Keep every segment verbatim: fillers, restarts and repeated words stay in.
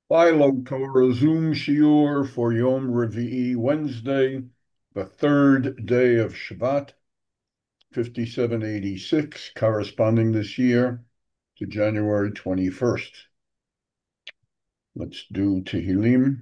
Philo Torah Zoom Shiur for Yom Revi'i, Wednesday, the third day of Shabbat, fifty-seven eighty-six, corresponding this year to January twenty-first. Let's do Tehillim.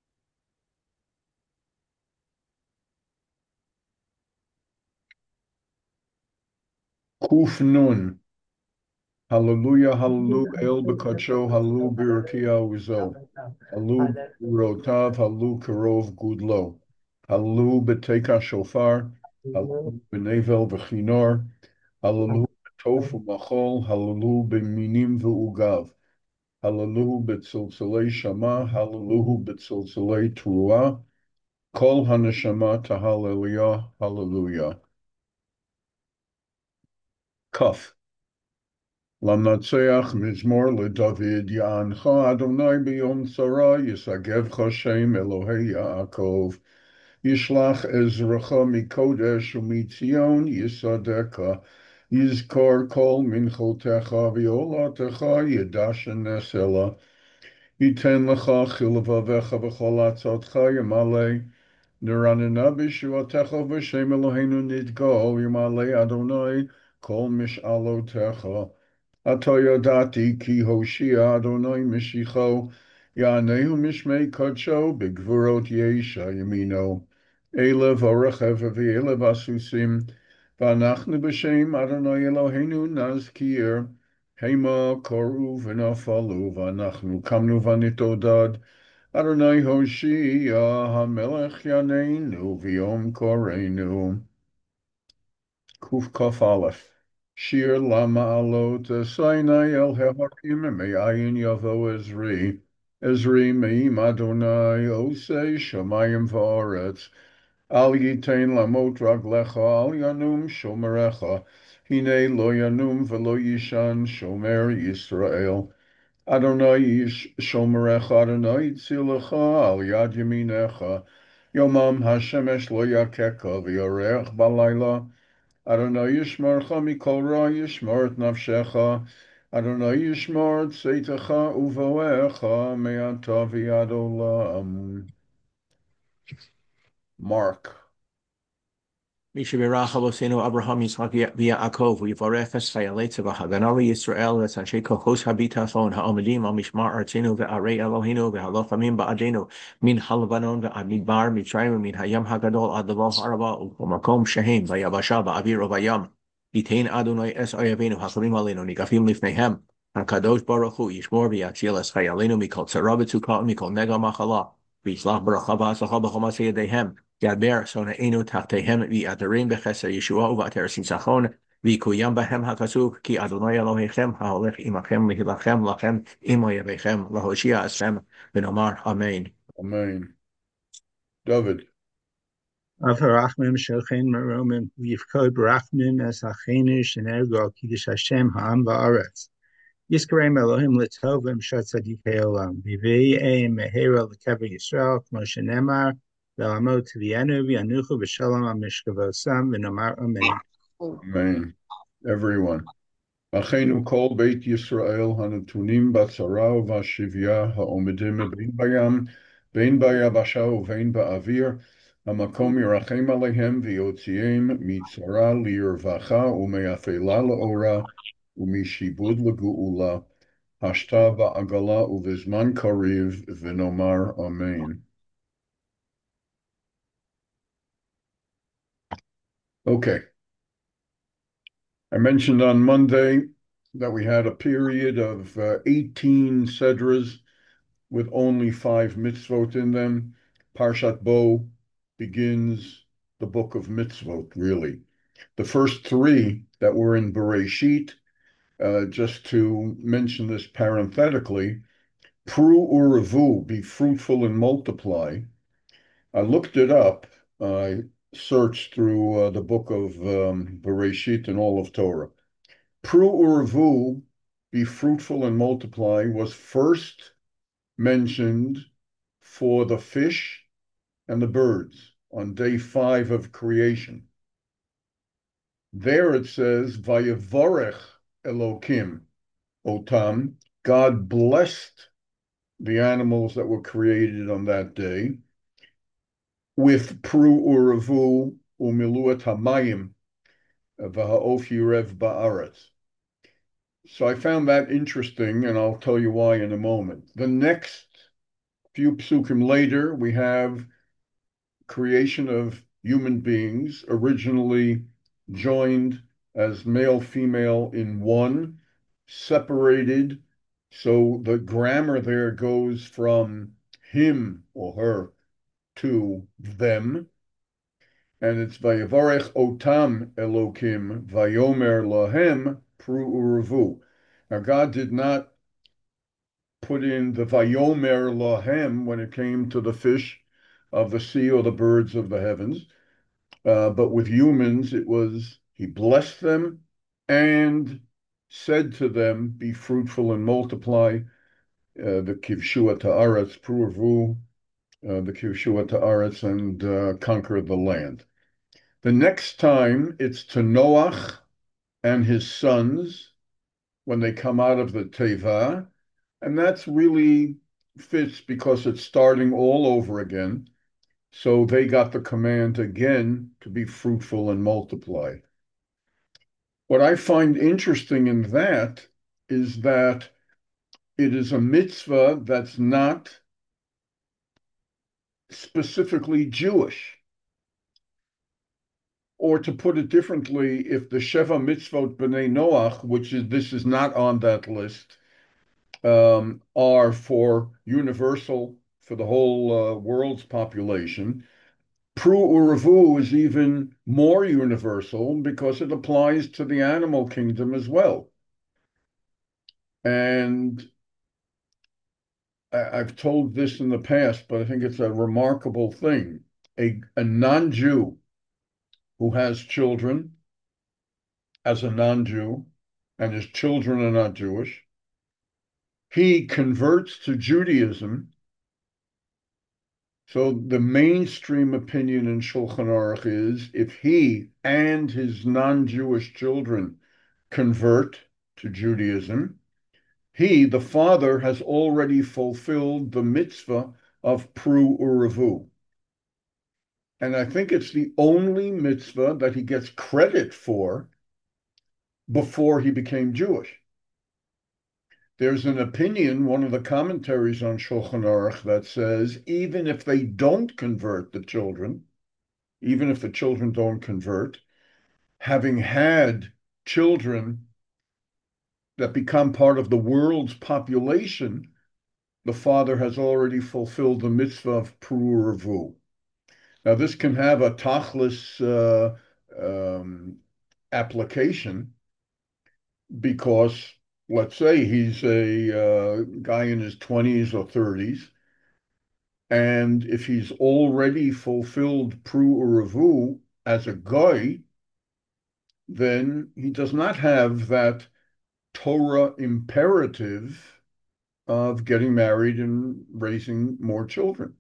Kuf Nun. Hallelujah, hallelujah, El Bekacho, hallelujah, Birakia Uzo. Hallelujah, Rotav, hallelujah, Karov Gudlo. Hallelujah, Beteka Shofar. Hallelujah, Benevel Vechinor. Hallelujah, Tofu Machol. Hallelujah, Beminim Vu'ugav. Hallelujah, Betzilzalei Shama. Hallelujah, Betzilzalei Truah. Kol Haneshama Tahaleliyah. Hallelujah. Kaf. Lamnatseach Mizmor LeDavid Ya'ancha Adonai B'Yom Tzara Yisagevcha Shem Elohei Yaakov Yishlach Ezracha Mikodesh Umitzion Yisadeka Yizkor Kol Minchotecha V'Yolatecha Yedashen Nesela Yiten Lecha Chilvavecha V'Chol Atzotcha Yamale Niranina B'Shuatecha V'Shem Eloheinu Nidgol Yamale Adonai Kol Mish'alotecha Atoyodati ki Hoshia Adonai Mishicho Yanehu Mishmei Kodsho Bigvurot Yesha Yamino Elev Orechev V'Elev Asusim V'anachnu B'Shem Adonai Eloheinu Nazkir Hema Koru V'Nafalu V'anachnu Kamnu V'Nitodad Adonai Hoshia HaMelech Yaneinu V'Yom Koreinu Kuf Kaf Aleph. Shir Lama Alot Sinai El Hehakim Me'ayin Yavo Ezri. Ezri Me'im Adonai Osei Shamayim Va'aretz. Al Yitain Lamot Raglecha Al Yanum Shomerecha. Hine Lo Yanum Velo Yishan Shomer Yisrael. Adonai Yish Shomerecha Adonai Tzilecha Al Yad Yaminecha. Yomam Hashemesh Lo Yakeka V'Yoreach Balayla. Adonai Yishmarcha mikol ra yishmor et nafshecha. Adonai yishmor et seitecha uvoecha me'ata v'yad olam. Mark. Misha Biracha Bosenu Abraham Yitzchak Yaakov Yivarech Israel Letzavah Haganali Yisrael Es Anshe Kochos Habitachon Ha'omedim Al Mishmar Artzinu Ve'arei Elohinu Ve'halochamim Ba'adenu Min Halvanon Ve'amidbar Mitzrayim Min Hayam Hagadol Ad Levov Harava U'makom Shehem Vayabasha Ba'avir Vayam Yitain Adonai Es Oyavenu Hachavim Alenu Nigafim Lifnehem HaKadosh Baruch Hu Yishmor V'Yatziel Es Chayalenu Mikol Tzara V'Tzukah Mikol Nega Machala V'Yishlach Baracha V'Atzlacha B'Chol Masei Yedehem Yadber Sonainu Tachtehem Vi'atarim Becheser Yeshua Uvater Sinsachon Vikuyam Bahem Hakasuk Ki Adonai Elohechem Haolech Imachem Lihilachem Lachem Imoyavechem Lahoshia Ashem Benomar Amen. Amen. David. Avarachmim Shelchen Meromim Yivkod Barachmim Es Achenu Shenergo Kiddush Hashem Ha'am Va'aretz Yiskarem Elohim L'Tovim Shat Tzadikei Olam V'Vei Ein Mehera L'Kever Yisrael Kmo Shenemar Ve'amot V'Yanu V'Yanuchu V'Shalom HaMishkavosam V'Nomar Amen. Amen. Everyone. Achenu kol beit Yisrael hanatunim batzara v'ashivya ha'omedim bein bayam bein bayabasha uvein ba'avir hamakom yirachem alehem v'yotziim mitzara liyirvacha ume'afela le'ora umishibud legu'ula hashta ba'agala uvizman kariv v'nomar amen. Okay. I mentioned on Monday that we had a period of uh, eighteen sedras with only five mitzvot in them. Parshat Bo begins the book of mitzvot, really. The first three that were in Bereshit, uh, just to mention this parenthetically, Pru Uravu, be fruitful and multiply. I looked it up. I searched through uh, the book of um, Bereshit and all of Torah. Pru Uravu, be fruitful and multiply, was first mentioned for the fish and the birds on day five of creation. There it says, Vayevorech Elokim Otam, God blessed the animals that were created on that day, with Pru Uravu Umiluat Hamayim V'ha'of Yirev Ba'aretz. So I found that interesting, and I'll tell you why in a moment. The next few psukim later, we have creation of human beings, originally joined as male, female in one, separated. So the grammar there goes from him or her to them. And it's Vayavarech Otam Elokim Vayomer Lahem Pru Uruvu. Now, God did not put in the Vayomer Lahem when it came to the fish of the sea or the birds of the heavens. Uh, but with humans, it was, he blessed them and said to them, be fruitful and multiply, uh, the Kivshua Ta'aretz, Pru'urvu, uh, the Kivshua Ta'aretz, and uh, conquer the land. The next time, it's to Noach and his sons when they come out of the Teva, and that's really fits because it's starting all over again. So they got the command again to be fruitful and multiply. What I find interesting in that is that it is a mitzvah that's not specifically Jewish. Or to put it differently, if the Sheva Mitzvot B'nai Noach, which is this is not on that list, um, are for universal, for the whole uh, world's population, Pru Uravu is even more universal because it applies to the animal kingdom as well. And I, I've told this in the past, but I think it's a remarkable thing. A, a non-Jew who has children as a non-Jew, and his children are not Jewish, he converts to Judaism. So the mainstream opinion in Shulchan Aruch is if he and his non-Jewish children convert to Judaism, he, the father, has already fulfilled the mitzvah of Pru Uravu. And I think it's the only mitzvah that he gets credit for before he became Jewish. There's an opinion, one of the commentaries on Shulchan Aruch, that says even if they don't convert the children, even if the children don't convert, having had children that become part of the world's population, the father has already fulfilled the mitzvah of Pru Uravu. Now, this can have a tachlis uh, um, application because, let's say, he's a uh, guy in his twenties or thirties, and if he's already fulfilled Pru Uravu as a guy, then he does not have that Torah imperative of getting married and raising more children,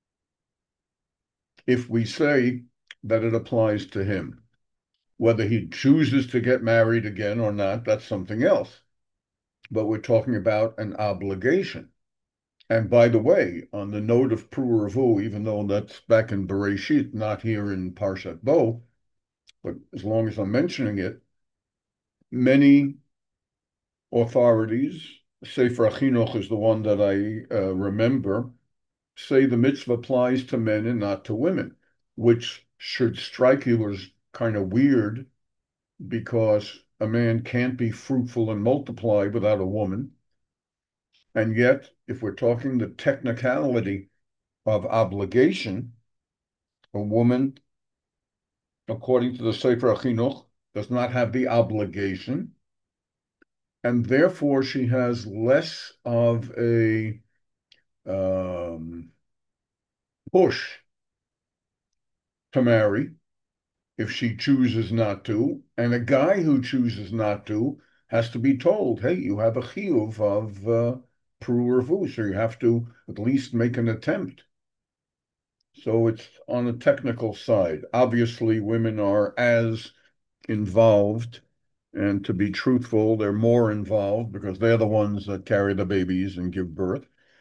if we say that it applies to him. Whether he chooses to get married again or not, that's something else. But we're talking about an obligation. And by the way, on the note of Pru Uravu, even though that's back in Bereshit, not here in Parshat Bo, but as long as I'm mentioning it, many authorities, Sefer HaChinuch is the one that I uh, remember, say the mitzvah applies to men and not to women, which should strike you as kind of weird because a man can't be fruitful and multiply without a woman. And yet, if we're talking the technicality of obligation, a woman, according to the Sefer HaChinuch, does not have the obligation, and therefore she has less of a um, push to marry if she chooses not to, and a guy who chooses not to has to be told, hey, you have a chiyuv of uh, Pru Uravu, so you have to at least make an attempt. So it's on the technical side. Obviously, women are as involved, and to be truthful, they're more involved because they're the ones that carry the babies and give birth.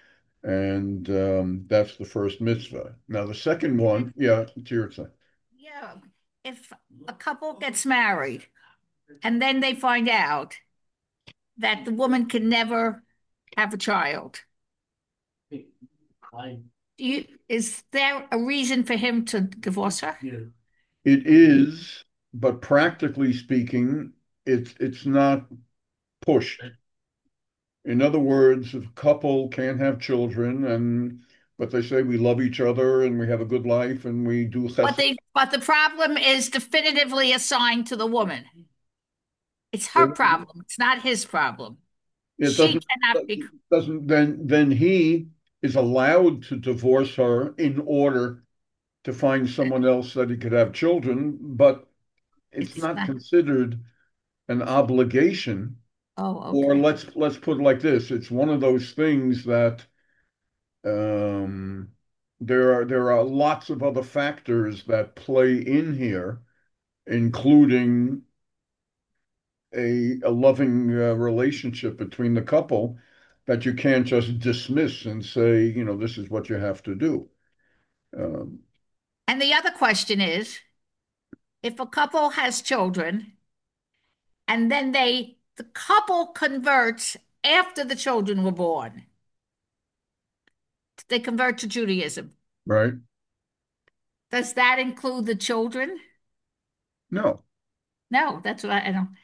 And um, that's the first mitzvah. Now, the second one, yeah, Tirza. Yeah, if a couple gets married and then they find out that the woman can never have a child, do you, is there a reason for him to divorce her? It is, but practically speaking, it's it's not pushed. In other words, if a couple can't have children and but they say we love each other and we have a good life and we do But chesed, the but the problem is definitively assigned to the woman. It's her it, problem. It's not his problem. it She doesn't cannot be. doesn't then then he is allowed to divorce her in order to find someone else that he could have children, but it's It's not not. considered an obligation. Oh, Or okay. let's let's put it like this: it's one of those things that um, there are there are lots of other factors that play in here, including a a loving uh, relationship between the couple that you can't just dismiss and say, you know, this is what you have to do. Um, And the other question is, if a couple has children and then they the couple converts after the children were born, they convert to Judaism. right? Does that include the children? No. No, that's what I, I don't.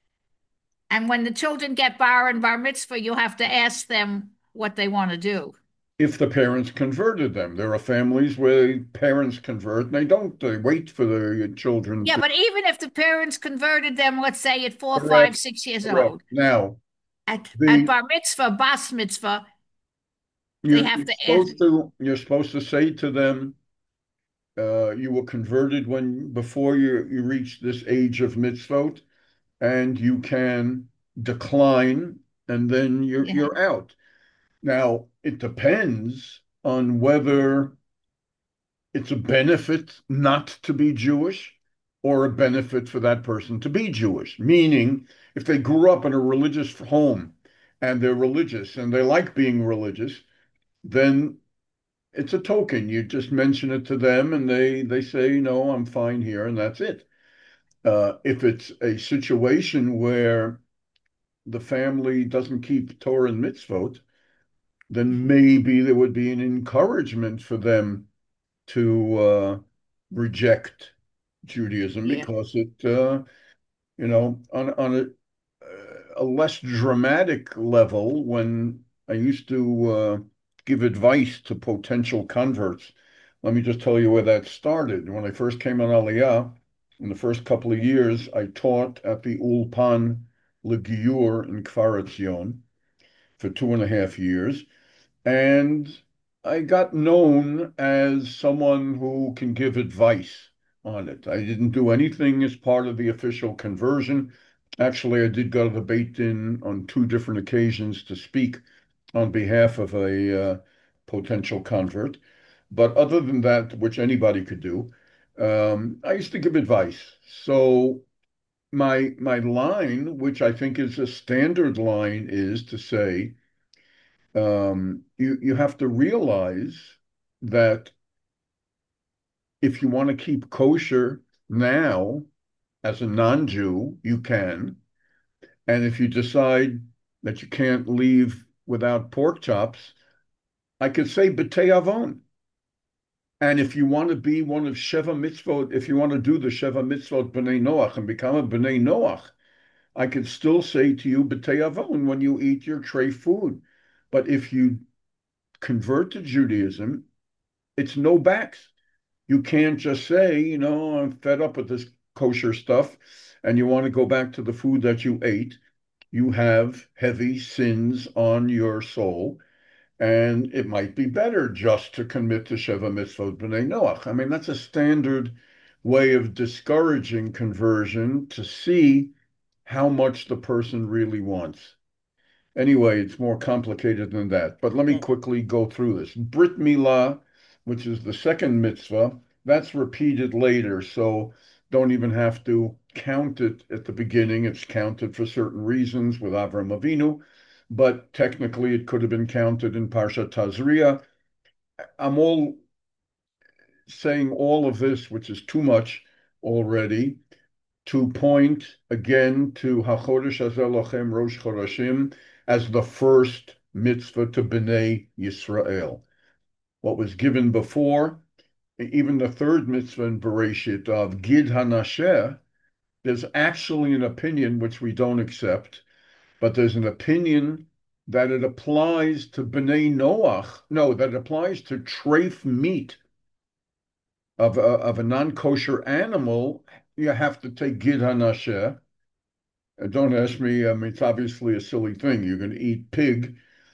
And when the children get bar and bar mitzvah, you have to ask them what they want to do. If the parents converted them. There are families where parents convert and they don't, they wait for their children Yeah, to but even if the parents converted them, let's say at four, correct, five, six years correct. old, Now, at, at the bar mitzvah, bas mitzvah, they you're, have you're to ask. supposed to you're supposed to say to them, uh, you were converted when before you you reach this age of mitzvot, and you can decline, and then you're Yeah, you're out. Now, it depends on whether it's a benefit not to be Jewish or a benefit for that person to be Jewish. Meaning, if they grew up in a religious home and they're religious and they like being religious, then it's a token. You just mention it to them and they they say, no, I'm fine here, and that's it. Uh, if it's a situation where the family doesn't keep Torah and mitzvot, then maybe there would be an encouragement for them to uh, reject Judaism yeah. because it, uh, you know, on on a a less dramatic level, when I used to uh, give advice to potential converts, let me just tell you where that started. When I first came on Aliyah, in the first couple of years, I taught at the Ulpan Legiyur in Kfar Etzion for two and a half years. And I got known as someone who can give advice on it. I didn't do anything as part of the official conversion. Actually, I did go to the Beit Din on two different occasions to speak on behalf of a uh, potential convert. But other than that, which anybody could do, um, I used to give advice. So my my line, which I think is a standard line, is to say, um, you you have to realize that if you want to keep kosher now as a non-Jew, you can. And if you decide that you can't leave without pork chops, I could say b'tei avon. And if you want to be one of Sheva Mitzvot, if you want to do the Sheva Mitzvot B'nai Noach and become a B'nai Noach, I could still say to you b'tei avon when you eat your tray food. But if you convert to Judaism, it's no backs. You can't just say, you know, I'm fed up with this kosher stuff and you want to go back to the food that you ate. You have heavy sins on your soul, and it might be better just to commit to Sheva Mitzvot B'nai Noach. I mean, that's a standard way of discouraging conversion to see how much the person really wants. Anyway, it's more complicated than that. But let me quickly go through this. Brit Milah, which is the second mitzvah, that's repeated later. So don't even have to count it at the beginning. It's counted for certain reasons with Avram Avinu. but technically it could have been counted in Parshat Tazria. I'm all saying all of this, which is too much already, to point again to HaChodesh Hazeh Lochem Rosh Chodashim as the first mitzvah to Bnei Yisrael. What was given before, even the third mitzvah in Bereshit of Gid HaNasheh, there's actually an opinion which we don't accept, but there's an opinion that it applies to Bnei Noach, no, that applies to treif meat of a, of a non-kosher animal. You have to take Gid HaNasheh. Don't ask me, I mean, it's obviously a silly thing. You're going to eat pig,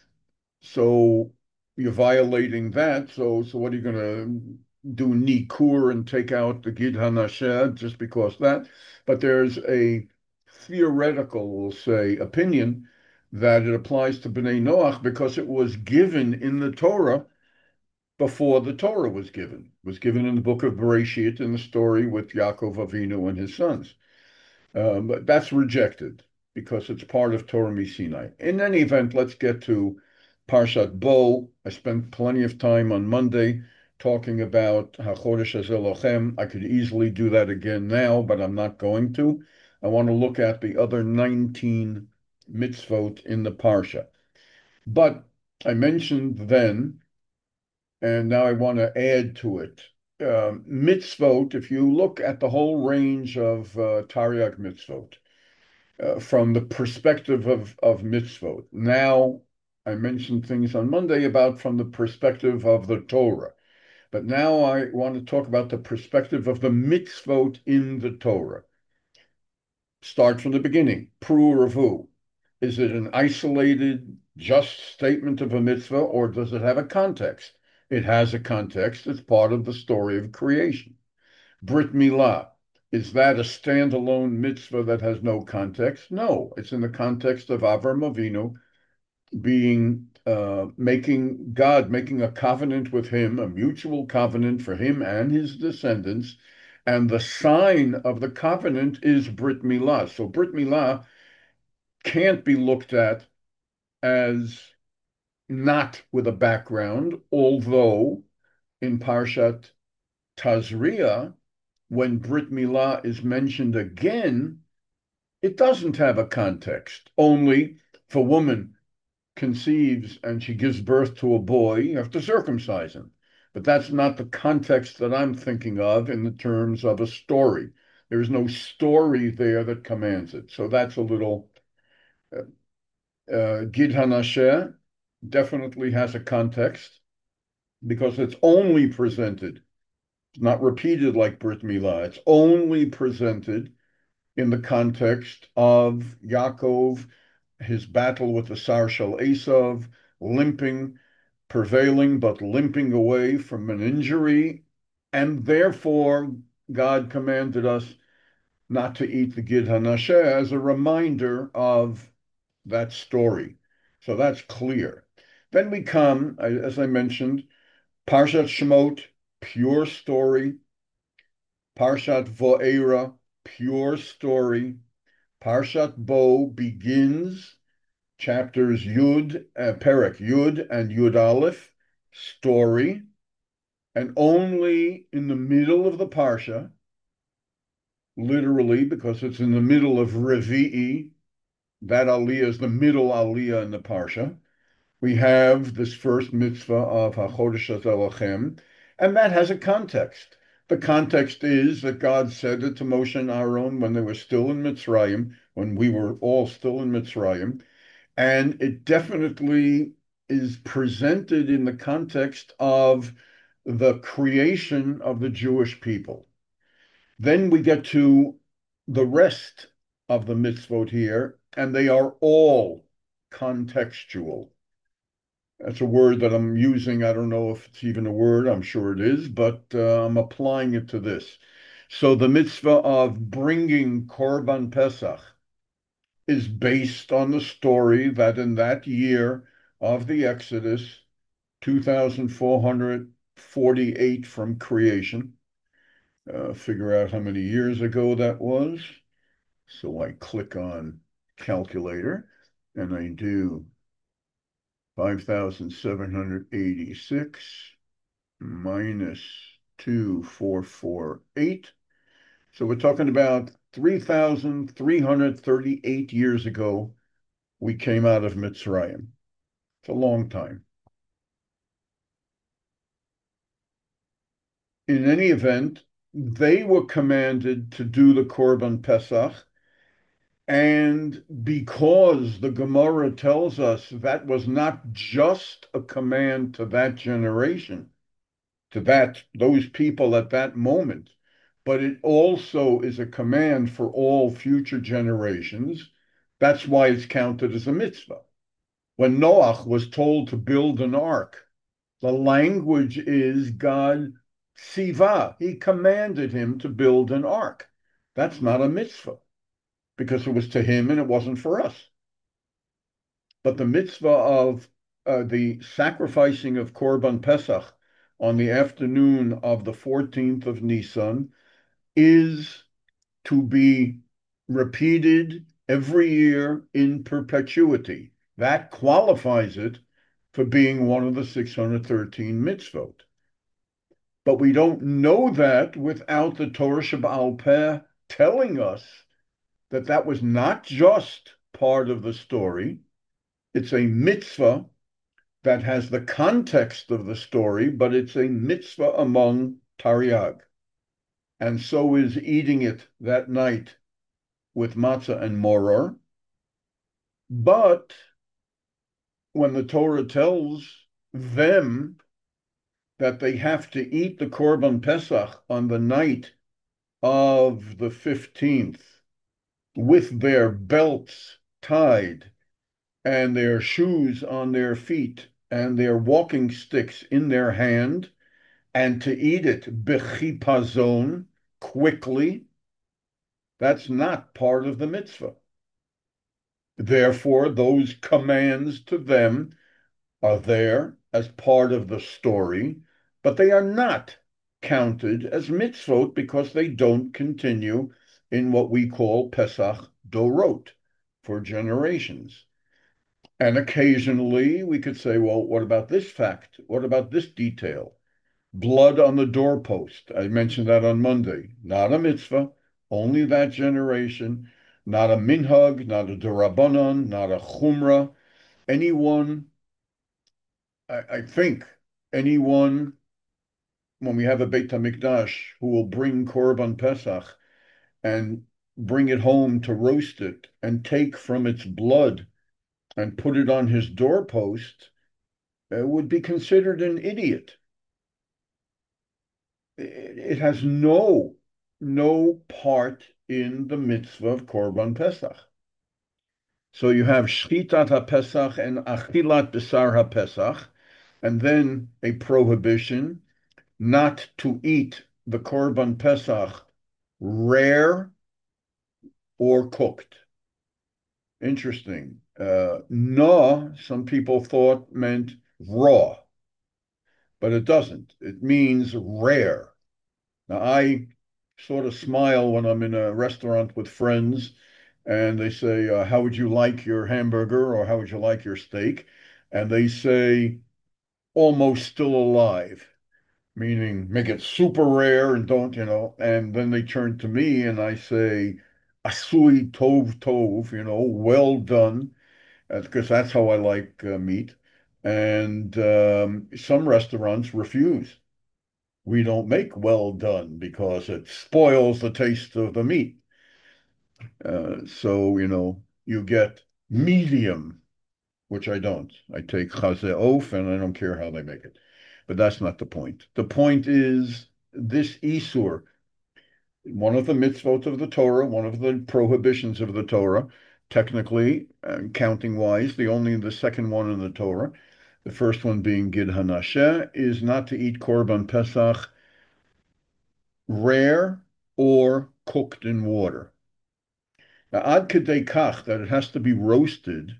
so you're violating that. So, so what are you going to do, nikur, and take out the Gid HaNasheh just because that? But there's a theoretical, we'll say, opinion that it applies to Bnei Noach because it was given in the Torah before the Torah was given. It was given in the book of Bereshit in the story with Yaakov Avinu and his sons. Um, but that's rejected because it's part of Torah Misinai. In any event, let's get to Parshat Bo. I spent plenty of time on Monday talking about HaChodesh Hazeh Lochem. I could easily do that again now, but I'm not going to. I want to look at the other nineteen mitzvot in the Parsha. But I mentioned then, and now I want to add to it. Uh, mitzvot, if you look at the whole range of uh, Tariag mitzvot, uh, from the perspective of, of mitzvot. Now, I mentioned things on Monday about from the perspective of the Torah. But now I want to talk about the perspective of the mitzvot in the Torah. Start from the beginning. Pru Ravu. Is it an isolated, just statement of a mitzvah, or does it have a context? It has a context. It's part of the story of creation. Brit Milah. Is that a standalone mitzvah that has no context? No, it's in the context of Avram Avinu being, uh, making God, making a covenant with him, a mutual covenant for him and his descendants. And the sign of the covenant is Brit Milah. So Brit Milah can't be looked at as not with a background, although in Parshat Tazria, when Brit Milah is mentioned again, it doesn't have a context. Only if a woman conceives and she gives birth to a boy, you have to circumcise him. But that's not the context that I'm thinking of in the terms of a story. There is no story there that commands it. So that's a little... Uh, uh, Gid HaNasheh definitely has a context because it's only presented. It's not repeated like Brit Milah. It's only presented in the context of Yaakov, his battle with the Sar Shel Esav, limping, prevailing, but limping away from an injury. And therefore, God commanded us not to eat the Gid HaNasheh as a reminder of that story. So that's clear. Then we come, as I mentioned, Parshat Shemot, pure story. Parshat Vo'era, pure story. Parshat Bo begins chapters Yud, uh, Perek Yud and Yud Aleph, story, and only in the middle of the Parsha, literally because it's in the middle of Revi'i, that Aliyah is the middle Aliyah in the Parsha, we have this first mitzvah of HaChodesh Hazeh Lochem, and that has a context. The context is that God said it to Moshe and Aaron when they were still in Mitzrayim, when we were all still in Mitzrayim, and it definitely is presented in the context of the creation of the Jewish people. Then we get to the rest of the mitzvot here, and they are all contextual. That's a word that I'm using. I don't know if it's even a word. I'm sure it is, but uh, I'm applying it to this. So the mitzvah of bringing Korban Pesach is based on the story that in that year of the Exodus, two thousand four hundred forty-eight from creation, uh, figure out how many years ago that was. So I click on calculator and I do five thousand seven hundred eighty-six minus two thousand four hundred forty-eight. So we're talking about three thousand three hundred thirty-eight years ago, we came out of Mitzrayim. It's a long time. In any event, they were commanded to do the Korban Pesach, and because the Gemara tells us that was not just a command to that generation, to that those people at that moment, but it also is a command for all future generations. That's why it's counted as a mitzvah. When Noach was told to build an ark, the language is God siva. He commanded him to build an ark. That's not a mitzvah because it was to him and it wasn't for us. But the mitzvah of uh, the sacrificing of Korban Pesach on the afternoon of the fourteenth of Nisan is to be repeated every year in perpetuity. That qualifies it for being one of the six hundred thirteen mitzvot. But we don't know that without the Torah Sheba'al Peh telling us that that was not just part of the story. It's a mitzvah that has the context of the story, but it's a mitzvah among Taryag. And so is eating it that night with matzah and moror. But when the Torah tells them that they have to eat the Korban Pesach on the night of the fifteenth with their belts tied and their shoes on their feet and their walking sticks in their hand, and to eat it bechipazon, quickly, that's not part of the mitzvah. Therefore, those commands to them are there as part of the story, but they are not counted as mitzvot because they don't continue in what we call Pesach Dorot, for generations. And occasionally we could say, well, what about this fact? What about this detail? Blood on the doorpost. I mentioned that on Monday. Not a mitzvah, only that generation. Not a minhag, not a derabanan, not a chumrah. Anyone, I, I think, anyone, when we have a Beit HaMikdash, who will bring Korban Pesach and bring it home to roast it and take from its blood and put it on his doorpost, uh, would be considered an idiot. It, it has no, no part in the mitzvah of Korban Pesach. So you have Shchitat HaPesach and Achilat Besar HaPesach, and then a prohibition not to eat the Korban Pesach rare or cooked. Interesting. Uh, no, some people thought meant raw, but it doesn't. It means rare. Now, I sort of smile when I'm in a restaurant with friends and they say, uh, how would you like your hamburger or how would you like your steak? And they say, almost still alive, meaning make it super rare and don't, you know, and then they turn to me and I say, asui tov tov, you know, well done, because that's how I like uh, meat. And um, some restaurants refuse. We don't make well done because it spoils the taste of the meat. Uh, so, you know, you get medium, which I don't. I take chazeh oaf and I don't care how they make it. But that's not the point. The point is this Isur, one of the mitzvot of the Torah, one of the prohibitions of the Torah, technically, uh, counting wise, the only the second one in the Torah, the first one being Gid Hanasheh, is not to eat Korban Pesach rare or cooked in water. Now, ad kedei kach, that it has to be roasted,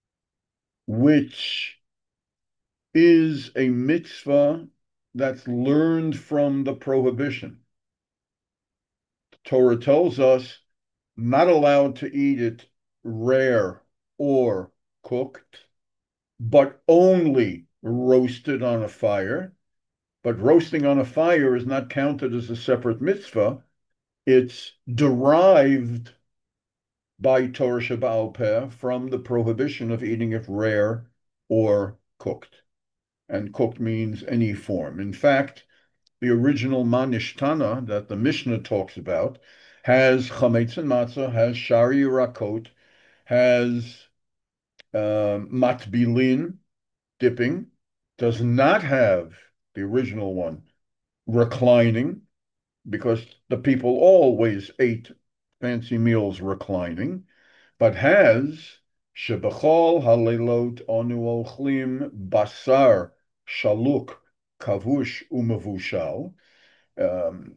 which is a mitzvah that's learned from the prohibition. The Torah tells us not allowed to eat it rare or cooked. but only roasted on a fire. But roasting on a fire is not counted as a separate mitzvah. It's derived by Torah Sheba'al Peh from the prohibition of eating it rare or cooked. And cooked means any form. In fact, the original Manishtana that the Mishnah talks about has chametz and matzah, has shari rakot, has uh, matbilin, dipping, does not have the original one, reclining, because the people always ate fancy meals reclining, but has shebechol halelot onu ochlim basar shaluk kavush umavushal, um,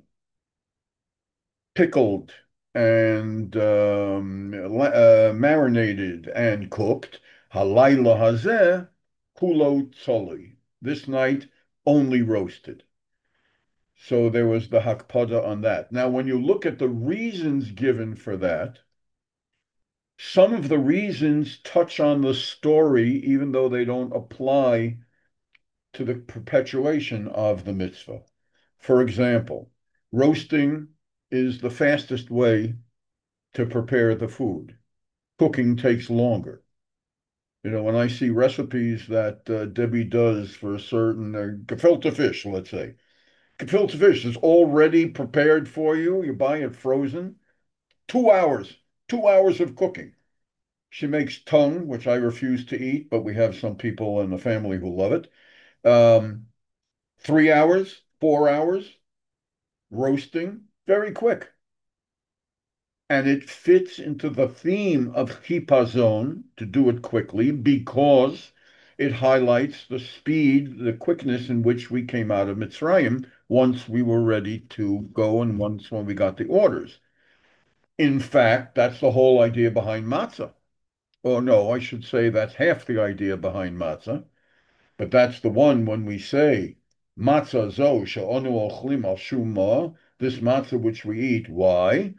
pickled and um, uh, marinated and cooked. Halayla hazeh kulo tzoli. This night only roasted. So there was the hakpada on that. Now, when you look at the reasons given for that, some of the reasons touch on the story, even though they don't apply to the perpetuation of the mitzvah. For example, roasting is the fastest way to prepare the food. Cooking takes longer. You know, when I see recipes that uh, Debbie does for a certain uh, gefilte fish, let's say, gefilte fish is already prepared for you. You buy it frozen. Two hours, two hours of cooking. She makes tongue, which I refuse to eat, but we have some people in the family who love it. Um, three hours, four hours, roasting, very quick. And it fits into the theme of chipazon to do it quickly because it highlights the speed, the quickness in which we came out of Mitzrayim once we were ready to go and once when we got the orders. In fact, that's the whole idea behind matzah. Oh, no, I should say that's half the idea behind matzah, but that's the one when we say matzah zo she'onu ochlim al shumma, this matzah which we eat. Why?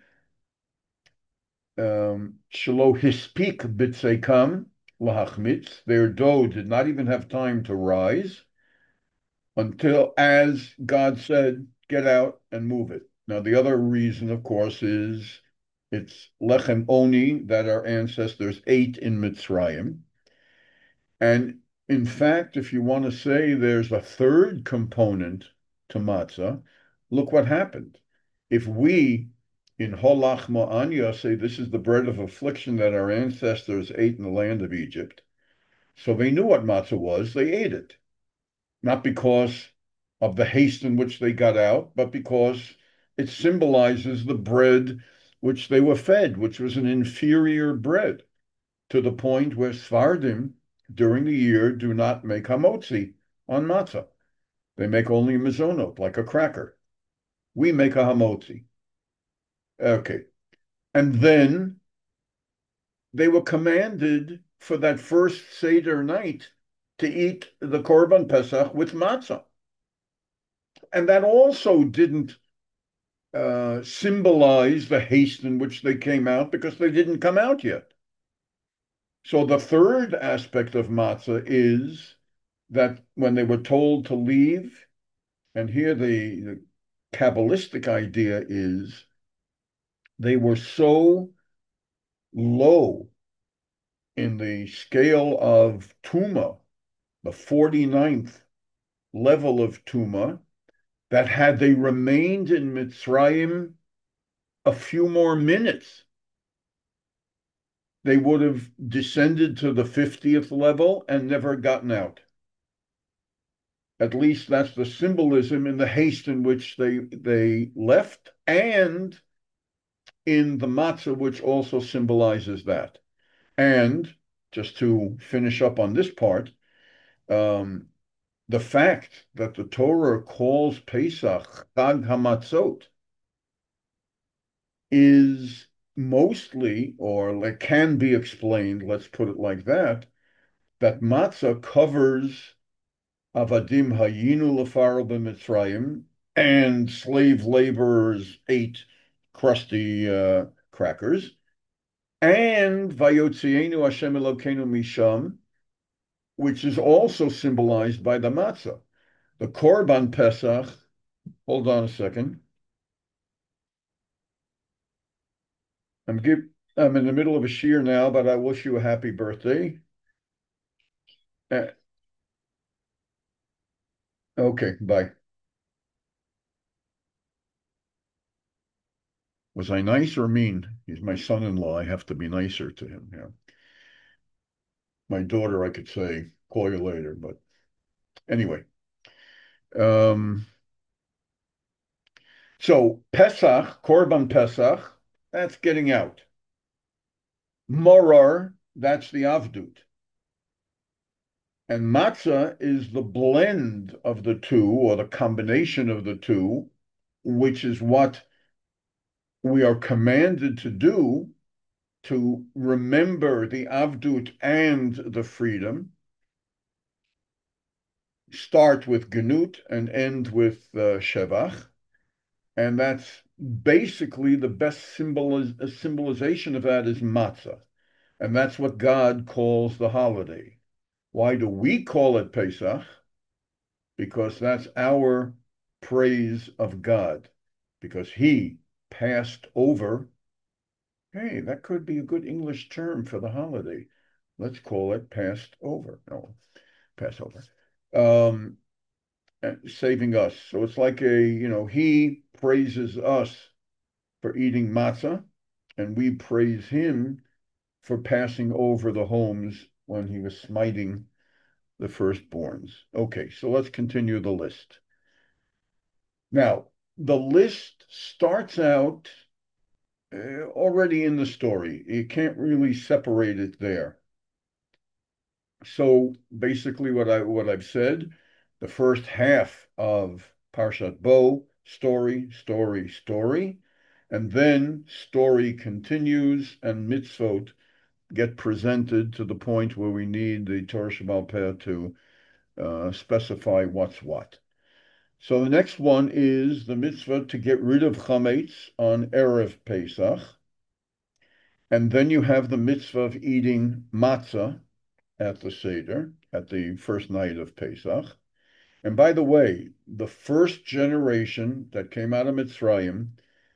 Um, Shelo hispik b'tzeikam lahachmitz. Their dough did not even have time to rise until, as God said, get out and move it. Now, the other reason, of course, is it's lechem oni that our ancestors ate in Mitzrayim. And in fact, if you want to say there's a third component to matzah, look what happened. If we in Holach Ma'anya say this is the bread of affliction that our ancestors ate in the land of Egypt, so they knew what matzah was, they ate it. Not because of the haste in which they got out, but because it symbolizes the bread which they were fed, which was an inferior bread, to the point where Sfardim during the year do not make hamotzi on matzah. They make only mizonot, like a cracker. We make a hamotzi. Okay. And then they were commanded for that first Seder night to eat the Korban Pesach with matzah. And that also didn't uh, symbolize the haste in which they came out because they didn't come out yet. So the third aspect of matzah is that when they were told to leave, and here the, the Kabbalistic idea is they were so low in the scale of Tuma, the forty-ninth level of Tuma, that had they remained in Mitzrayim a few more minutes, they would have descended to the fiftieth level and never gotten out. At least that's the symbolism in the haste in which they, they left, and in the matzah, which also symbolizes that. And just to finish up on this part, um, the fact that the Torah calls Pesach Chag HaMatzot is mostly, or like can be explained, let's put it like that, that matzah covers Avadim Hayinu Lefaro b'Mitzrayim, and slave laborers ate crusty uh, crackers, and Vayotzienu Hashem Elokeinu Misham, which is also symbolized by the matzah. The Korban Pesach, hold on a second. I'm give, I'm in the middle of a shiur now, but I wish you a happy birthday. Uh, okay, bye. Was I nice or mean? He's my son-in-law. I have to be nicer to him. Yeah. My daughter, I could say, call you later, but anyway. Um, so Pesach, Korban Pesach, that's getting out. Morar, that's the Avdut. And matzah is the blend of the two, or the combination of the two, which is what we are commanded to do, to remember the Avdut and the freedom. Start with Genut and end with uh, Shevach. And that's basically the best symboliz- symbolization of that is matzah. And that's what God calls the holiday. Why do we call it Pesach? Because that's our praise of God. Because he passed over. Hey, that could be a good English term for the holiday. Let's call it passed over. No, Passover. Um, saving us. So it's like a, you know, he praises us for eating matzah, and we praise him for passing over the homes when he was smiting the firstborns. Okay, so let's continue the list. Now, the list starts out uh, already in the story. You can't really separate it there. So basically what I what I've said, the first half of Parshat Bo, story, story, story, and then story continues and mitzvot get presented to the point where we need the Torah Sheba'al Peh to uh, specify what's what. So the next one is the mitzvah to get rid of chametz on Erev Pesach. And then you have the mitzvah of eating matzah at the Seder, at the first night of Pesach. And by the way, the first generation that came out of Mitzrayim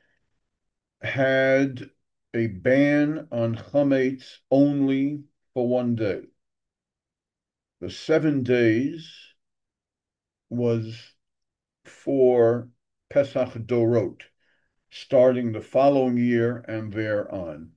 had a ban on chametz only for one day. The seven days was for Pesach Dorot, starting the following year and thereon.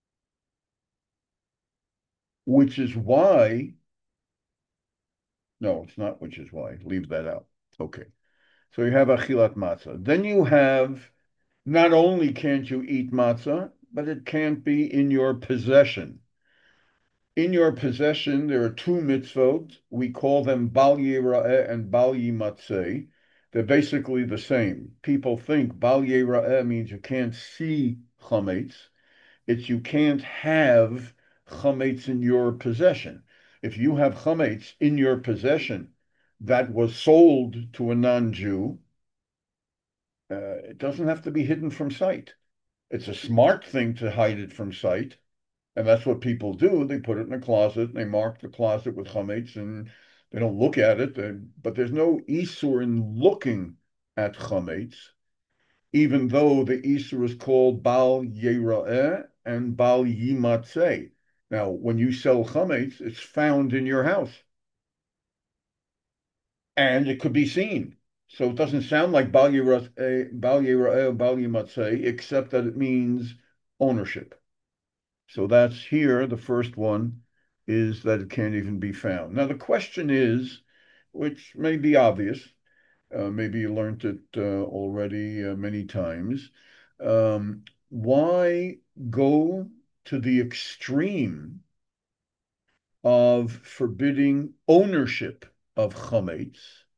Which is why, no, it's not which is why, leave that out. Okay. So you have achilat matzah. Then you have, not only can't you eat matzah, but it can't be in your possession. In your possession, there are two mitzvot. We call them Bal Yira'eh and Bal Yimatzeh. They're basically the same. People think Bal Yira'eh means you can't see chametz. It's you can't have chametz in your possession. If you have chametz in your possession that was sold to a non-Jew, uh, it doesn't have to be hidden from sight. It's a smart thing to hide it from sight, and that's what people do. They put it in a closet, and they mark the closet with chametz, and they don't look at it. They, but there's no isur in looking at chametz, even though the isur is called Bal Yera'eh and Bal Yimatzeh. Now, when you sell chametz, it's found in your house, and it could be seen. So it doesn't sound like Bal Yera'eh, Bal Yera'eh, Bal Yimatzeh, except that it means ownership. So that's here. The first one is that it can't even be found. Now, the question is, which may be obvious, uh, maybe you learned it uh, already uh, many times, um, why go to the extreme of forbidding ownership of chametz,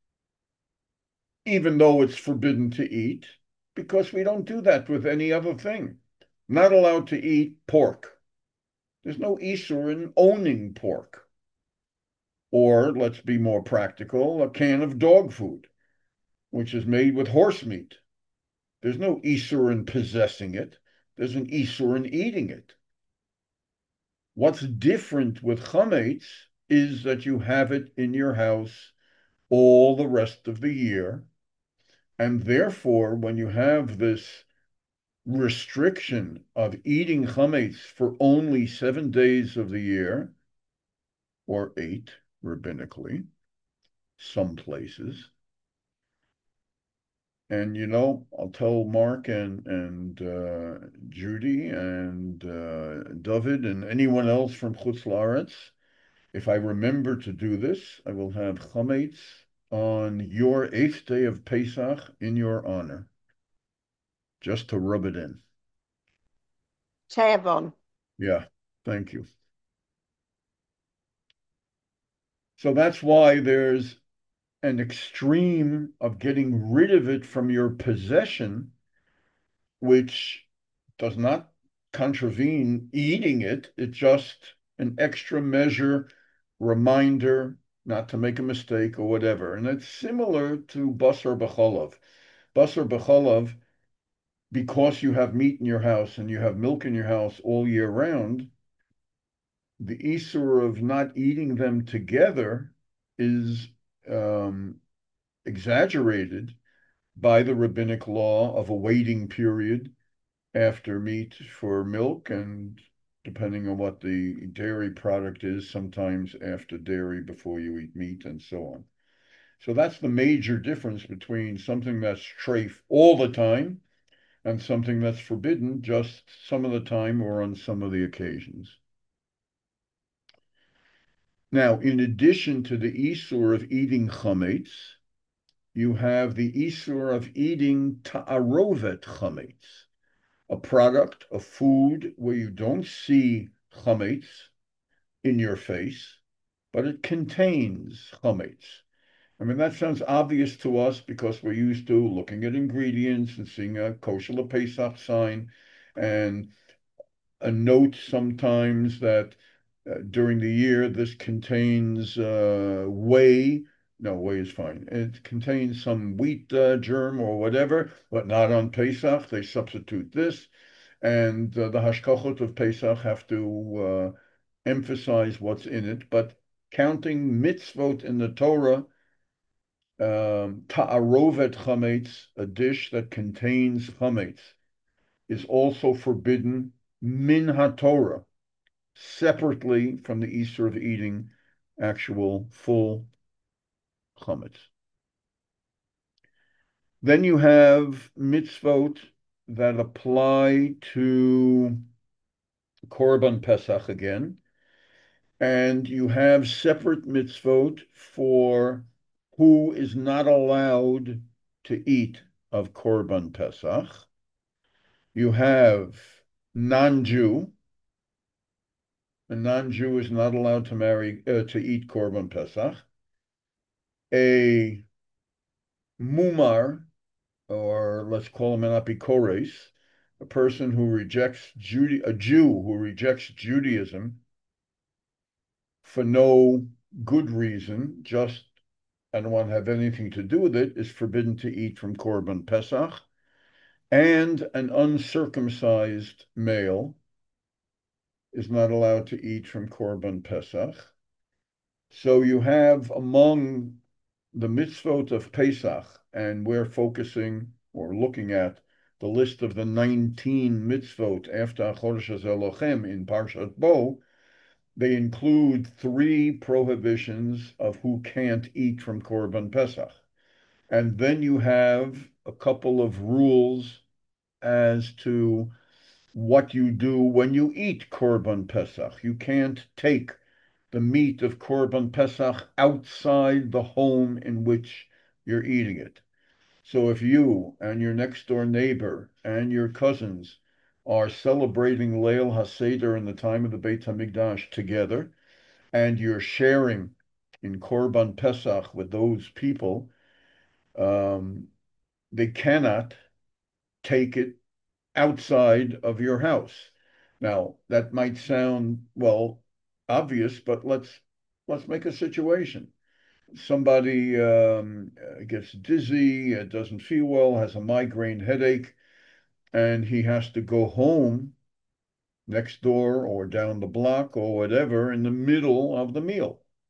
even though it's forbidden to eat? Because we don't do that with any other thing. Not allowed to eat pork. There's no isur in owning pork. Or, let's be more practical, a can of dog food, which is made with horse meat. There's no isur in possessing it. There's an isur in eating it. What's different with chametz is that you have it in your house all the rest of the year. And therefore, when you have this restriction of eating chametz for only seven days of the year, or eight rabbinically, some places. And you know, I'll tell Mark and and uh, Judy and uh, David and anyone else from Chutz La'aretz, if I remember to do this, I will have chametz on your eighth day of Pesach in your honor, just to rub it in. Tavon. Yeah, thank you. So that's why there's an extreme of getting rid of it from your possession, which does not contravene eating it. It's just an extra measure, reminder not to make a mistake or whatever. And it's similar to basar b'cholav. Basar b'cholav, because you have meat in your house and you have milk in your house all year round, the issur of not eating them together is um, exaggerated by the rabbinic law of a waiting period after meat for milk, and depending on what the dairy product is, sometimes after dairy before you eat meat, and so on. So that's the major difference between something that's treif all the time and something that's forbidden just some of the time or on some of the occasions. Now, in addition to the issur of eating chametz, you have the issur of eating ta'arovet chametz, a product, a food where you don't see chametz in your face, but it contains chametz. I mean, that sounds obvious to us because we're used to looking at ingredients and seeing a kosher Pesach sign and a note sometimes that uh, during the year this contains uh, whey. No, whey is fine. It contains some wheat uh, germ or whatever, but not on Pesach. They substitute this. And uh, the hashkachot of Pesach have to uh, emphasize what's in it. But counting mitzvot in the Torah, um, ta'arovet chametz, a dish that contains chametz, is also forbidden min haTorah, separately from the issur of eating actual full chametz. Then you have mitzvot that apply to Korban Pesach again, and you have separate mitzvot for who is not allowed to eat of Korban Pesach. You have non-Jew. A non-Jew is not allowed to marry uh, to eat Korban Pesach. A mumar, or let's call him an apikores, a person who rejects Jude a Jew who rejects Judaism for no good reason, just I don't want to have anything to do with it, is forbidden to eat from Korban Pesach. And an uncircumcised male is not allowed to eat from Korban Pesach. So you have among the mitzvot of Pesach, and we're focusing or looking at the list of the nineteen mitzvot after Chodesh Elochem in Parshat Bo, they include three prohibitions of who can't eat from Korban Pesach. And then you have a couple of rules as to what you do when you eat Korban Pesach. You can't take the meat of Korban Pesach outside the home in which you're eating it. So if you and your next door neighbor and your cousins are celebrating Leil HaSeder in the time of the Beit HaMikdash together, and you're sharing in Korban Pesach with those people, um, they cannot take it outside of your house. Now, that might sound, well, obvious, but let's let's make a situation. Somebody um, gets dizzy, uh, doesn't feel well, has a migraine headache, and he has to go home next door or down the block or whatever in the middle of the meal.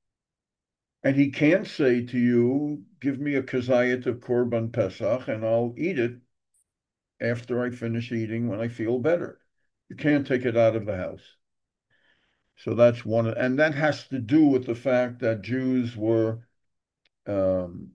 And he can't say to you, give me a kazayat of Korban Pesach and I'll eat it after I finish eating when I feel better. You can't take it out of the house. So that's one, and that has to do with the fact that Jews were um,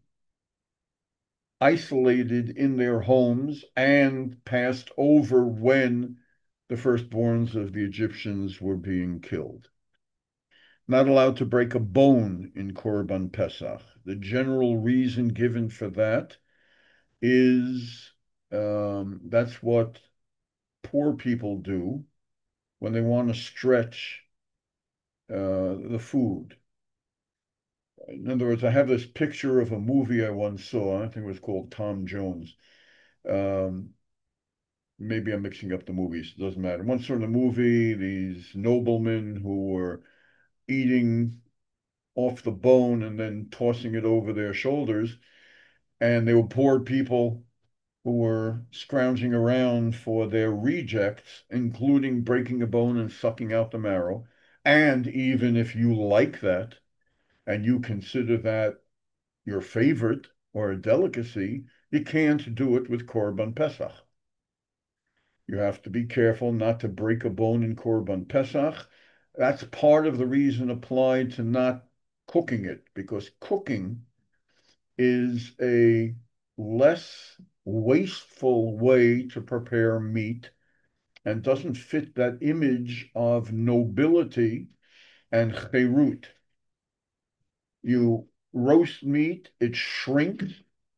isolated in their homes and passed over when the firstborns of the Egyptians were being killed. Not allowed to break a bone in Korban Pesach. The general reason given for that is um, that's what poor people do when they want to stretch uh, the food. In other words, I have this picture of a movie I once saw. I think it was called Tom Jones. Um, maybe I'm mixing up the movies. It doesn't matter. Once saw in a movie these noblemen who were eating off the bone and then tossing it over their shoulders, and they were poor people who were scrounging around for their rejects, including breaking a bone and sucking out the marrow. And even if you like that and you consider that your favorite or a delicacy, you can't do it with Korban Pesach. You have to be careful not to break a bone in Korban Pesach. That's part of the reason applied to not cooking it, because cooking is a less wasteful way to prepare meat and doesn't fit that image of nobility and cherut. You roast meat, it shrinks,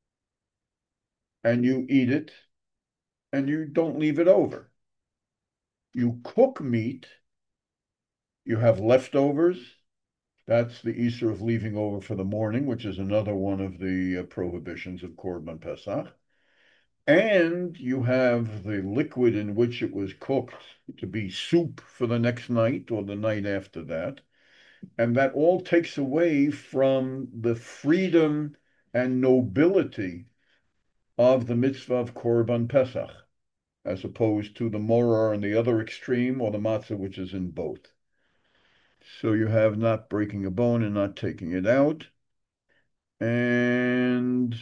and you eat it, and you don't leave it over. You cook meat, you have leftovers. That's the Easter of leaving over for the morning, which is another one of the uh, prohibitions of Korban Pesach. And you have the liquid in which it was cooked to be soup for the next night or the night after that. And that all takes away from the freedom and nobility of the mitzvah of Korban Pesach, as opposed to the moror on the other extreme or the matzah, which is in both. So you have not breaking a bone and not taking it out. And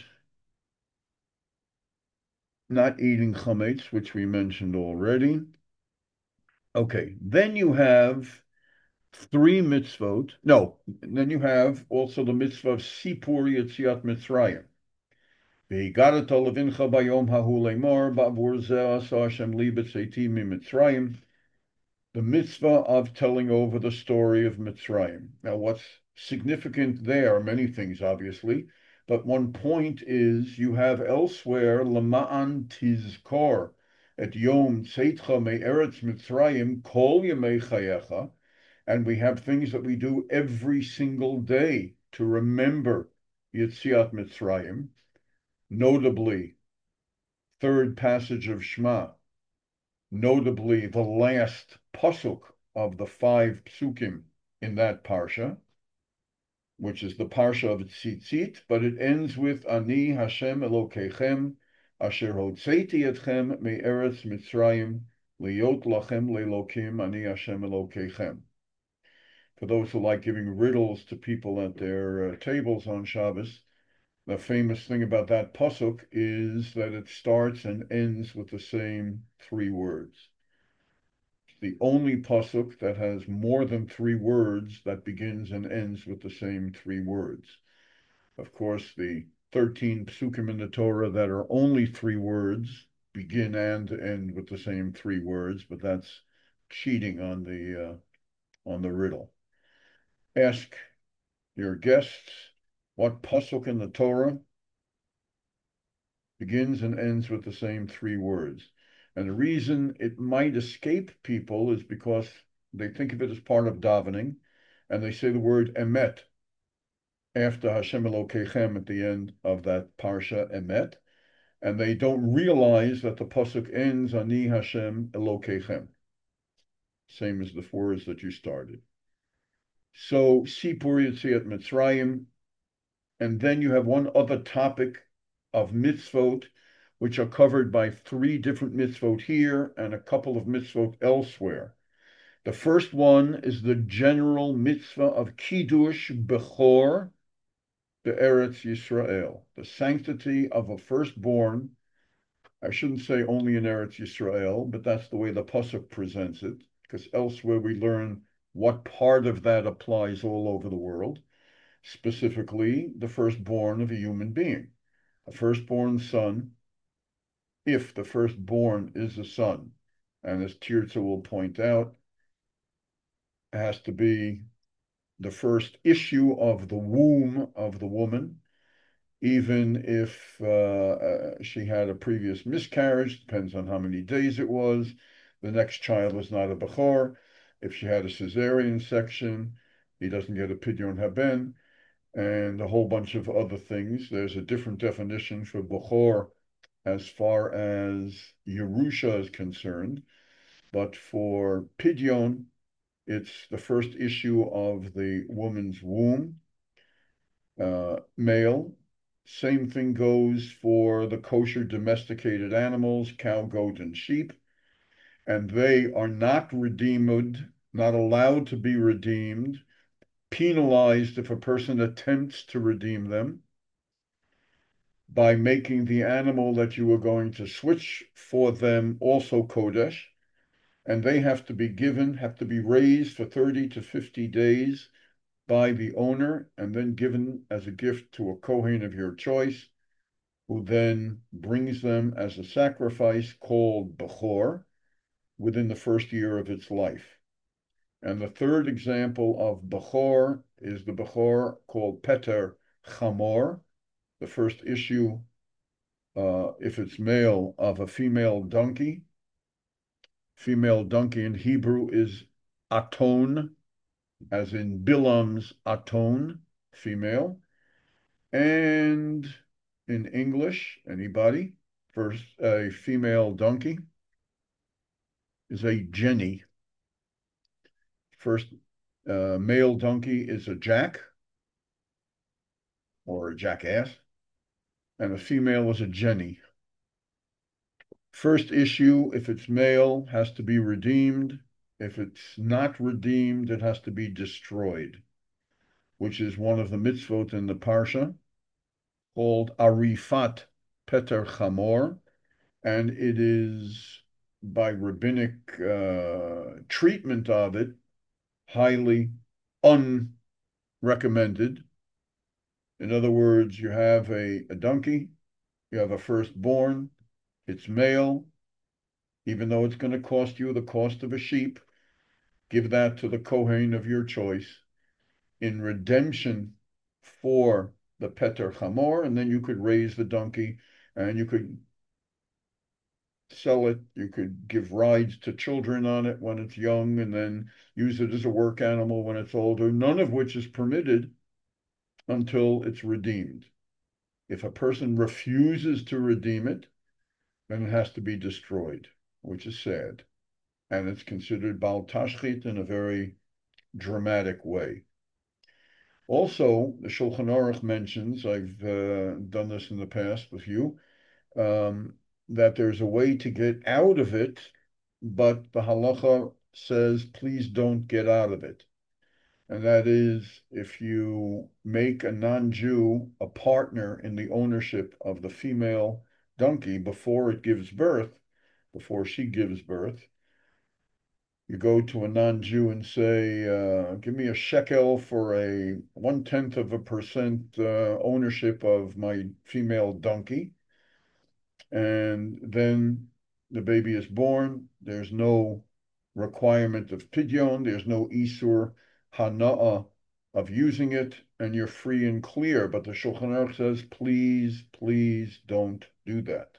not eating chametz, which we mentioned already. Okay, then you have three mitzvot. No, then you have also the mitzvah of Sipur Yetziat Mitzrayim. V'higarat levincha bayom hahu lemor ba'avur zeh asa Hashem li b'tzeiti miMitzrayim. The mitzvah of telling over the story of Mitzrayim. Now, what's significant there are many things, obviously, but one point is you have elsewhere Lama'an Tizkor at Yom Tzeitcha Me'eretz Mitzrayim Kol Yemei Chayecha, and we have things that we do every single day to remember Yetziat Mitzrayim, notably third passage of Shema, notably the last pasuk of the five psukim in that parsha, which is the parsha of Tzitzit, but it ends with Ani Hashem Elokeichem Asher Hotzeiti Etchem Me'eretz Mitzrayim Liyot Lachem Lelokim Ani Hashem Elokeichem. For those who like giving riddles to people at their uh, tables on Shabbos, the famous thing about that pasuk is that it starts and ends with the same three words. It's the only pasuk that has more than three words that begins and ends with the same three words. Of course, the thirteen psukim in the Torah that are only three words begin and end with the same three words, but that's cheating on the uh, on the riddle. Ask your guests what pasuk in the Torah begins and ends with the same three words. And the reason it might escape people is because they think of it as part of davening, and they say the word emet after Hashem Elokeichem at the end of that parsha, emet, and they don't realize that the pasuk ends Ani Hashem Elokeichem, same as the words that you started. So Sipur Yetziat Mitzrayim, and then you have one other topic of mitzvot, which are covered by three different mitzvot here and a couple of mitzvot elsewhere. The first one is the general mitzvah of Kiddush Bechor the Eretz Yisrael, the sanctity of a firstborn. I shouldn't say only in Eretz Yisrael, but that's the way the Pasuk presents it, because elsewhere we learn what part of that applies all over the world, specifically the firstborn of a human being. A firstborn son, if the firstborn is a son, and as Tirza will point out, has to be the first issue of the womb of the woman, even if uh, uh, she had a previous miscarriage, depends on how many days it was. The next child was not a Bechor. If she had a cesarean section, he doesn't get a Pidyon Haben, and a whole bunch of other things. There's a different definition for Bechor as far as Yerusha is concerned, but for Pidyon, it's the first issue of the woman's womb, uh, male. Same thing goes for the kosher domesticated animals, cow, goat, and sheep. And they are not redeemed, not allowed to be redeemed, penalized if a person attempts to redeem them by making the animal that you are going to switch for them also Kodesh. And they have to be given, have to be raised for thirty to fifty days by the owner and then given as a gift to a Kohen of your choice, who then brings them as a sacrifice called Bechor within the first year of its life. And the third example of Bechor is the Bechor called Peter Chamor, the first issue, uh, if it's male, of a female donkey. Female donkey in Hebrew is Aton, as in Bilam's Aton, female. And in English, anybody? First, a female donkey is a jenny. First, uh, male donkey is a jack or a jackass, and a female is a jenny. First issue, if it's male, has to be redeemed. If it's not redeemed, it has to be destroyed, which is one of the mitzvot in the Parsha called Arifat Peter Chamor, and it is by rabbinic uh, treatment of it highly unrecommended. In other words, you have a, a donkey, you have a firstborn, it's male, even though it's going to cost you the cost of a sheep, give that to the Kohen of your choice in redemption for the Peter Chamor, and then you could raise the donkey and you could sell it. You could give rides to children on it when it's young and then use it as a work animal when it's older, none of which is permitted until it's redeemed. If a person refuses to redeem it, then it has to be destroyed, which is sad. And it's considered Baal Tashchit in a very dramatic way. Also, the Shulchan Aruch mentions, I've uh, done this in the past with you, um, that there's a way to get out of it, but the halacha says, please don't get out of it. And that is, if you make a non-Jew a partner in the ownership of the female donkey before it gives birth, before she gives birth, you go to a non-Jew and say, uh, give me a shekel for a one-tenth of a percent uh, ownership of my female donkey. And then the baby is born. There's no requirement of pidyon. There's no isur hana'ah of using it, and you're free and clear. But the Shulchan Aruch says, please, please don't do that,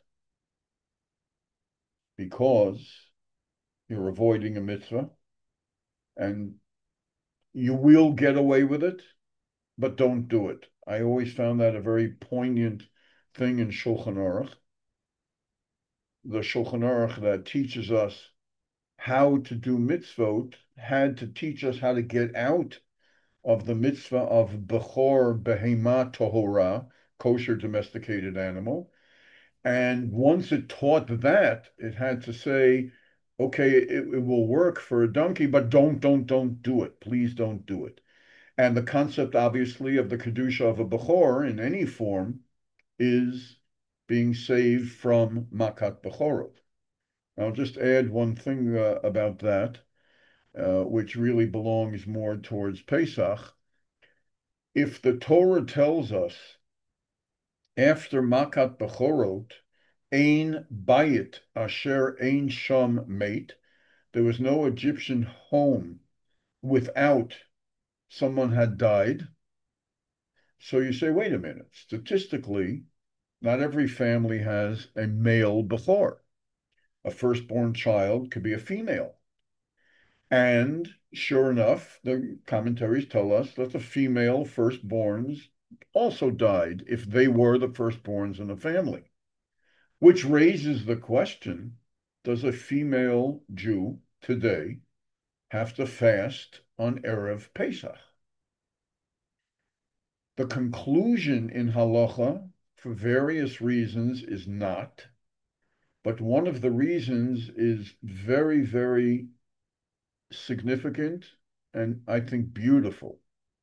because you're avoiding a mitzvah, and you will get away with it, but don't do it. I always found that a very poignant thing in Shulchan Aruch. The Shulchan Aruch that teaches us how to do mitzvot had to teach us how to get out of the mitzvah of Bechor Behema Tohora, kosher domesticated animal. And once it taught that, it had to say, okay, it, it will work for a donkey, but don't, don't, don't do it. Please don't do it. And the concept, obviously, of the Kedusha of a Bechor in any form is being saved from Makat Bechorot. I'll just add one thing uh, about that, uh, which really belongs more towards Pesach. If the Torah tells us after Makat Bechorot, Ein Bayit Asher Ein Sham Mate, there was no Egyptian home without someone had died. So you say, wait a minute, statistically, not every family has a male Bechor. A firstborn child could be a female. And sure enough, the commentaries tell us that the female firstborns also died if they were the firstborns in a family, which raises the question, does a female Jew today have to fast on Erev Pesach? The conclusion in halacha, for various reasons, is not, but one of the reasons is very, very significant and I think beautiful.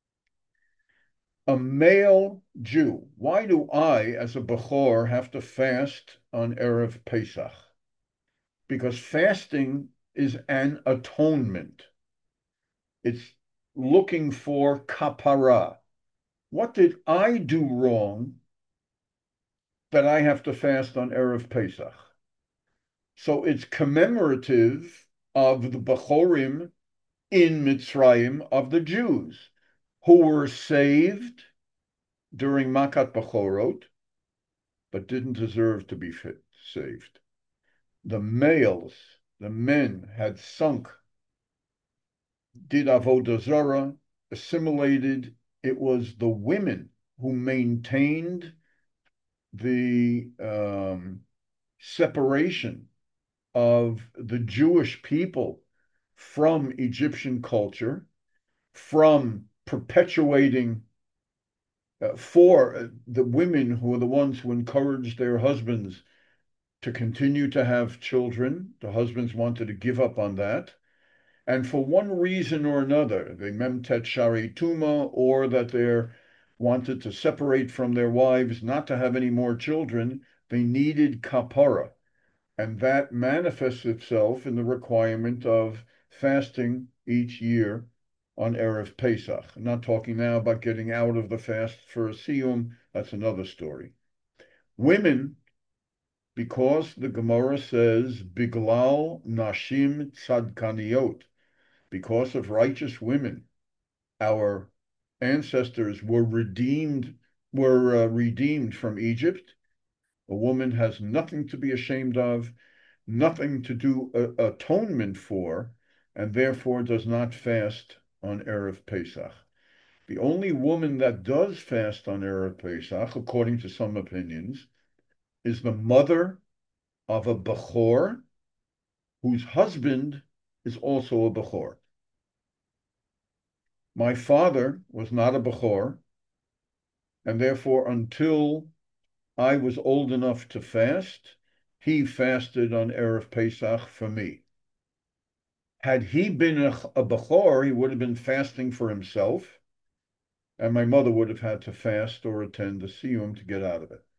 A male Jew, why do I, as a Bechor, have to fast on Erev Pesach? Because fasting is an atonement. It's looking for kapara. What did I do wrong that I have to fast on Erev Pesach? So it's commemorative of the Bechorim in Mitzrayim of the Jews who were saved during Makat Bechorot, but didn't deserve to be fit, saved. The males, the men, had sunk, did Avodah Zarah, assimilated. It was the women who maintained the um, separation of the Jewish people from Egyptian culture, from perpetuating uh, for the women who were the ones who encouraged their husbands to continue to have children. The husbands wanted to give up on that. And for one reason or another, they memtet shari tuma, or that they wanted to separate from their wives, not to have any more children, they needed kapara. And that manifests itself in the requirement of fasting each year on Erev Pesach. I'm not talking now about getting out of the fast for a siyum. That's another story. Women, because the Gemara says, Biglal Nashim Tzadkaniot, because of righteous women, our ancestors were redeemed, were uh, redeemed from Egypt. A woman has nothing to be ashamed of, nothing to do uh, atonement for, and therefore does not fast on Erev Pesach. The only woman that does fast on Erev Pesach, according to some opinions, is the mother of a Bechor whose husband is also a Bechor. My father was not a Bechor, and therefore until I was old enough to fast, he fasted on Erev Pesach for me. Had he been a, a Bechor, he would have been fasting for himself, and my mother would have had to fast or attend the siyum to get out of it.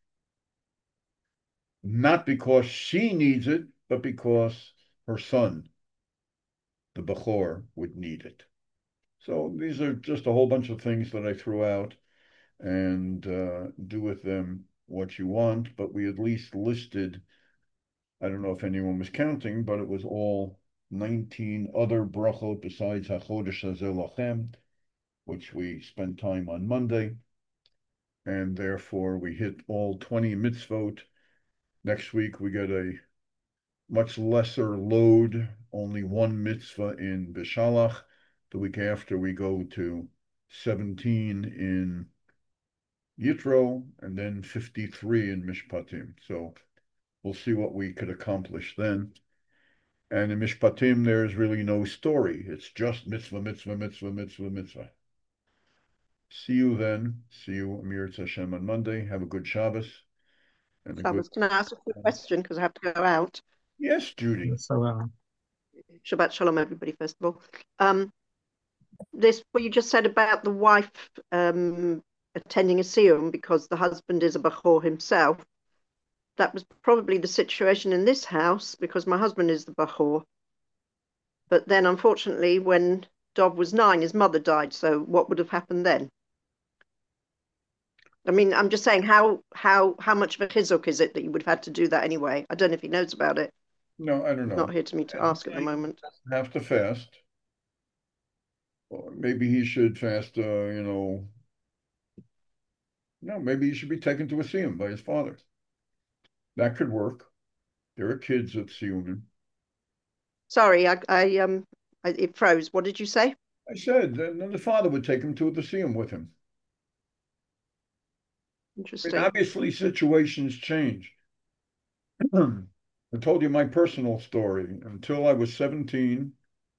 Not because she needs it, but because her son, the Bechor, would need it. So these are just a whole bunch of things that I threw out, and uh, do with them what you want, but we at least listed, I don't know if anyone was counting, but it was all nineteen other brachot besides HaChodesh Hazeh Lachem, which we spent time on Monday, and therefore we hit all twenty mitzvot. Next week we get a much lesser load, only one mitzvah in Bishalach. The week after we go to seventeen in Yitro, and then fifty-three in Mishpatim. So we'll see what we could accomplish then. And in Mishpatim, there's really no story. It's just mitzvah, mitzvah, mitzvah, mitzvah, mitzvah. See you then. See you, Amir Hashem, on Monday. Have a good Shabbos. And a Shabbos, good... can I ask a quick question because I have to go out? Yes, Judy. So, uh, Shabbat Shalom, everybody, first of all. Um, this what you just said about the wife um, attending a siyum because the husband is a bachor himself. That was probably the situation in this house because my husband is the bachor. But then, unfortunately, when Dov was nine, his mother died. So what would have happened then? I mean, I'm just saying, how how how much of a chizuk is it that you would have had to do that anyway? I don't know if he knows about it. No, I don't It's know. not here to me to And ask at the I moment. have to fast. Or maybe he should fast, uh, you know. No, maybe he should be taken to a siyum by his father. That could work. There are kids at siyumim. Sorry, I, I um, I, it froze. What did you say? I said, then the father would take him to the siyum with him. I mean, Interesting. obviously, situations change. I told you my personal story. Until I was seventeen,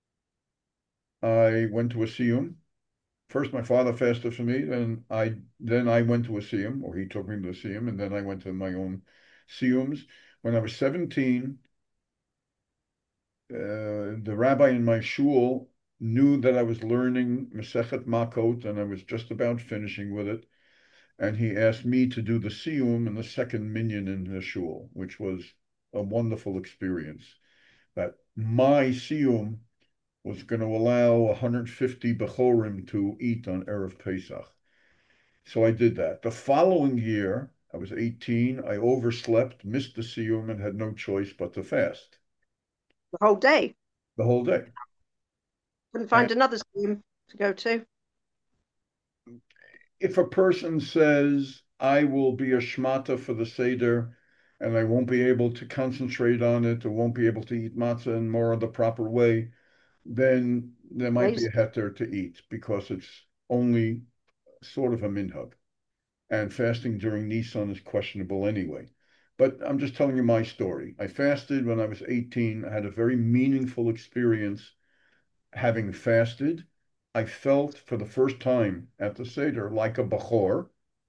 I went to a siyum. First, my father fasted for me, then I then I went to a siyum, or he took me to a siyum, and then I went to my own siyums. When I was seventeen, uh, the rabbi in my shul knew that I was learning Masechet Makot, and I was just about finishing with it. And he asked me to do the siyum in the second minyan in the shul, which was a wonderful experience. That my siyum was going to allow one hundred fifty Bechorim to eat on Erev Pesach. So I did that. The following year, I was eighteen, I overslept, missed the siyum, and had no choice but to fast The whole day. the whole day. Couldn't And find another siyum to go to. if a person says, I will be a shmata for the Seder, and I won't be able to concentrate on it, or won't be able to eat matzah in more of the proper way, then there might be Amazing. a heter to eat because it's only sort of a minhag. And fasting during Nisan is questionable anyway. But I'm just telling you my story. I fasted when I was eighteen. I had a very meaningful experience having fasted. I felt for the first time at the Seder like a Bachor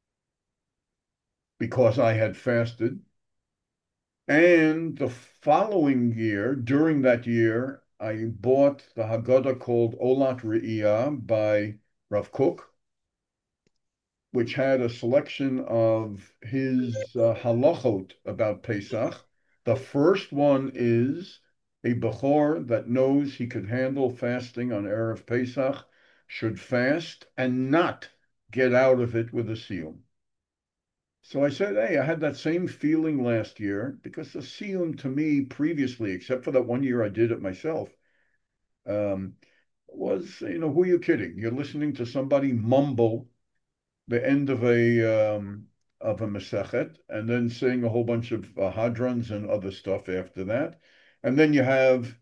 because I had fasted. And the following year, during that year, I bought the Haggadah called Olat Re'iyah by Rav Kook, which had a selection of his uh, halachot about Pesach. The first one is a Bechor that knows he could handle fasting on Erev Pesach, should fast and not get out of it with a siyum. So I said, hey, I had that same feeling last year because the siyum to me previously, except for that one year I did it myself, um, was, you know, who are you kidding? You're listening to somebody mumble the end of a um, of a Masechet, and then saying a whole bunch of uh, hadrons and other stuff after that, and then you have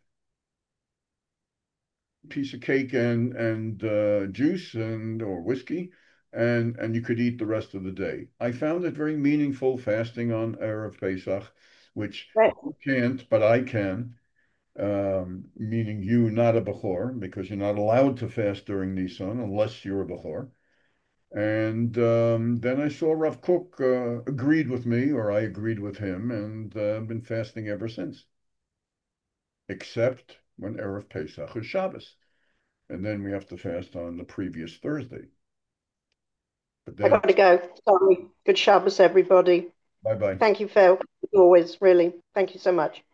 a piece of cake and and uh, juice and or whiskey, and and you could eat the rest of the day. I found it very meaningful fasting on Erev Pesach, which Right. you can't, but I can. Um, meaning you, not a Bechor, because you're not allowed to fast during Nisan unless you're a Bechor. And um, then I saw Rav Kook uh, agreed with me, or I agreed with him, and uh, I've been fasting ever since, except when Erev Pesach is Shabbos. And then we have to fast on the previous Thursday. But I then, got to go. Sorry. Good Shabbos, everybody. bye bye. Thank you, Phil. As always, really. Thank you so much.